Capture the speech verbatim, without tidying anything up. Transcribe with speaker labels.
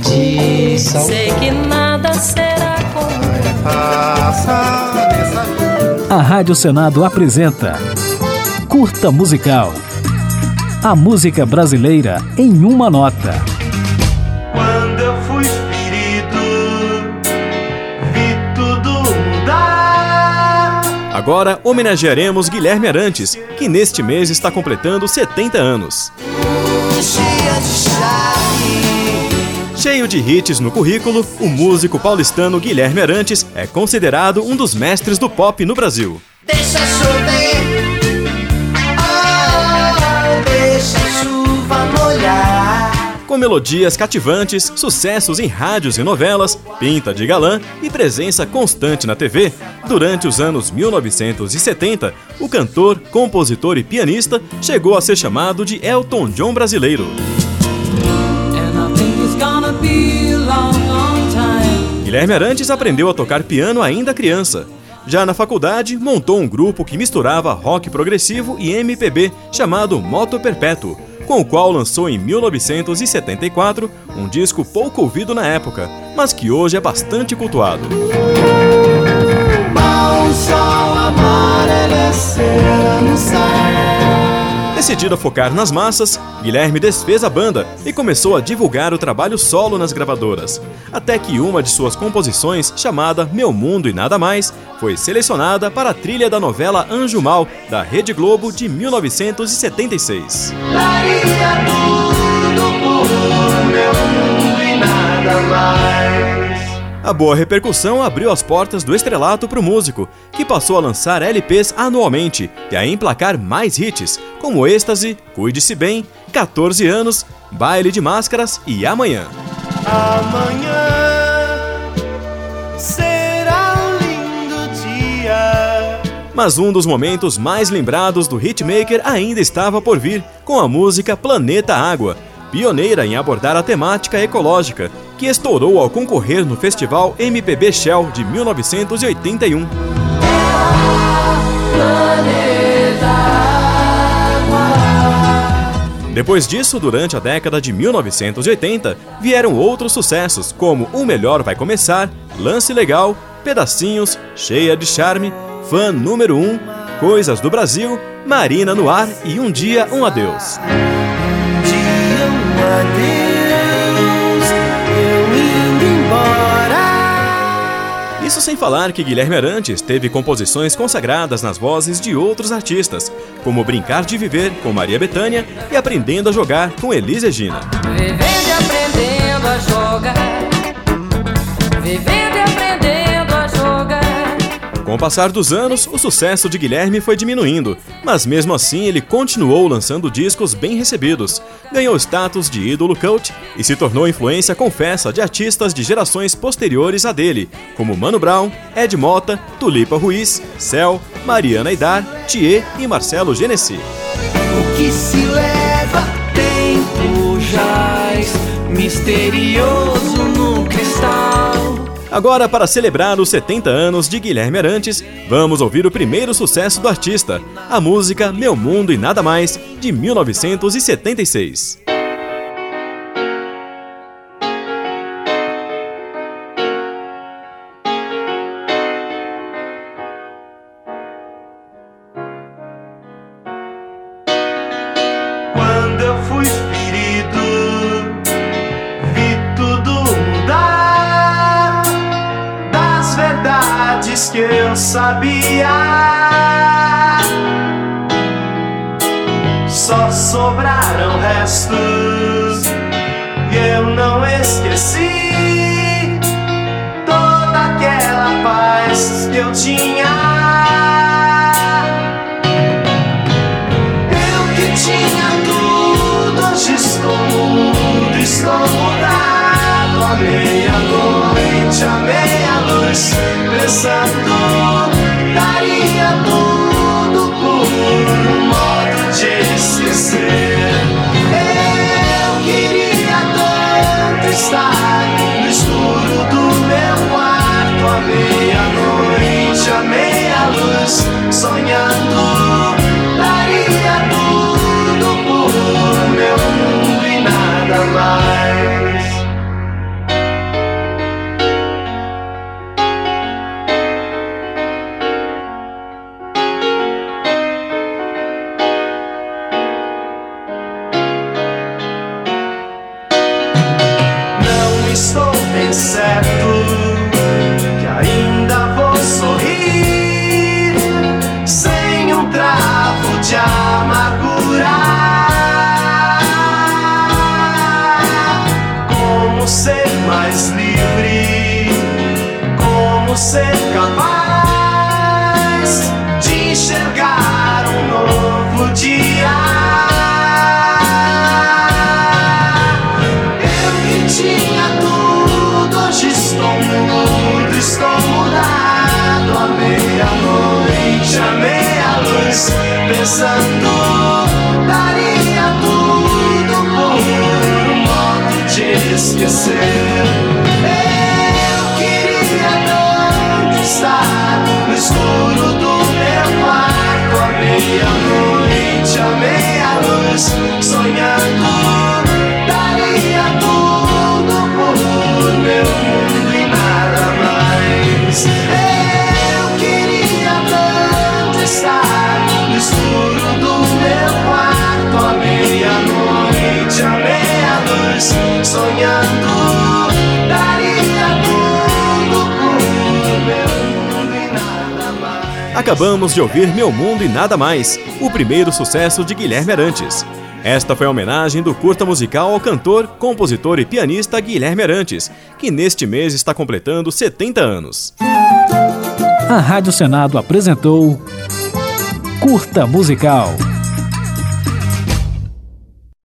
Speaker 1: tradição.
Speaker 2: Sei que nada será como
Speaker 3: passa nessa vida.
Speaker 4: A Rádio Senado apresenta Curta Musical. A música brasileira em uma nota.
Speaker 3: Quando eu fui ferido, vi tudo mudar.
Speaker 5: Agora homenagearemos Guilherme Arantes, que neste mês está completando setenta anos. Cheio de hits no currículo, o músico paulistano Guilherme Arantes é considerado um dos mestres do pop no Brasil.
Speaker 6: Deixa chover, oh, deixa a chuva molhar.
Speaker 5: Com melodias cativantes, sucessos em rádios e novelas, pinta de galã e presença constante na T V, durante os anos mil novecentos e setenta, o cantor, compositor e pianista chegou a ser chamado de Elton John brasileiro. Guilherme Arantes aprendeu a tocar piano ainda criança. Já na faculdade, montou um grupo que misturava rock progressivo e M P B, chamado Moto Perpétuo, com o qual lançou em mil novecentos e setenta e quatro um disco pouco ouvido na época, mas que hoje é bastante cultuado. Decidido a focar nas massas, Guilherme desfez a banda e começou a divulgar o trabalho solo nas gravadoras, até que uma de suas composições, chamada Meu Mundo e Nada Mais, foi selecionada para a trilha da novela Anjo Mal, da Rede Globo, de mil novecentos e setenta e seis.
Speaker 3: Daria tudo por meu mundo e nada mais.
Speaker 5: A boa repercussão abriu as portas do estrelato para o músico, que passou a lançar L Ps anualmente e a emplacar mais hits, como Êxtase, Cuide-se Bem, quatorze anos, Baile de Máscaras e Amanhã.
Speaker 3: Amanhã será um lindo dia.
Speaker 5: Mas um dos momentos mais lembrados do hitmaker ainda estava por vir, com a música Planeta Água, pioneira em abordar a temática ecológica, que estourou ao concorrer no festival M P B Shell de mil novecentos e oitenta e um. Depois disso, durante a década de mil novecentos e oitenta, vieram outros sucessos, como O Melhor Vai Começar, Lance Legal, Pedacinhos, Cheia de Charme, Fã Número um, Coisas do Brasil, Marina no Ar e Um Dia, Um Adeus. Isso sem falar que Guilherme Arantes teve composições consagradas nas vozes de outros artistas, como Brincar de Viver, com Maria Bethânia, e Aprendendo a Jogar, com Elis Regina.
Speaker 2: vivendo e aprendendo a jogar. Vivendo e aprendendo a jogar.
Speaker 5: Com o passar dos anos, o sucesso de Guilherme foi diminuindo, mas mesmo assim ele continuou lançando discos bem recebidos, ganhou status de ídolo cult e se tornou influência confessa de artistas de gerações posteriores a dele, como Mano Brown, Ed Mota, Tulipa Ruiz, Céu, Mariana Aidar, Thier e Marcelo Genesi.
Speaker 6: O que se leva tempo jaz, misterioso no cristal.
Speaker 5: Agora, para celebrar os setenta anos de Guilherme Arantes, vamos ouvir o primeiro sucesso do artista, a música Meu Mundo e Nada Mais, de mil novecentos e setenta e seis.
Speaker 3: Quando eu fui ferido, vi tudo mudar. Das verdades que eu sabia, só sobraram restos e eu não esqueci toda aquela paz que eu tinha. Eu que tinha tudo, hoje estou mudo, estou mudado. A meia-noite, a meia-luz, pensando, daria tudo por um modo de esquecer. Eu queria tanto estar no escuro do meu quarto, a meia-noite, a meia-luz, sonhando, daria tudo por meu mundo e nada mais. estou bem certo que ainda vou sorrir sem um travo de amargura. Como ser mais livre, como ser capaz de enxergar um novo dia. Eu que tinha tudo, hoje estou mudo, estou mudado. À meia-noite, à meia-luz, pensando, daria tudo por um modo de esquecer. Eu queria tanto estar no escuro do meu quarto, à meia-noite, à meia-luz, sonhando, daria tudo por meu mundo e nada mais. Eu queria tanto estar no escuro do meu quarto, à meia-noite, à meia-luz, sonhando, daria tudo por meu mundo e nada mais.
Speaker 5: Acabamos de ouvir Meu Mundo e Nada Mais, o primeiro sucesso de Guilherme Arantes. Esta foi a homenagem do curta musical ao cantor, compositor e pianista Guilherme Arantes, que neste mês está completando setenta anos.
Speaker 4: A Rádio Senado apresentou Curta Musical.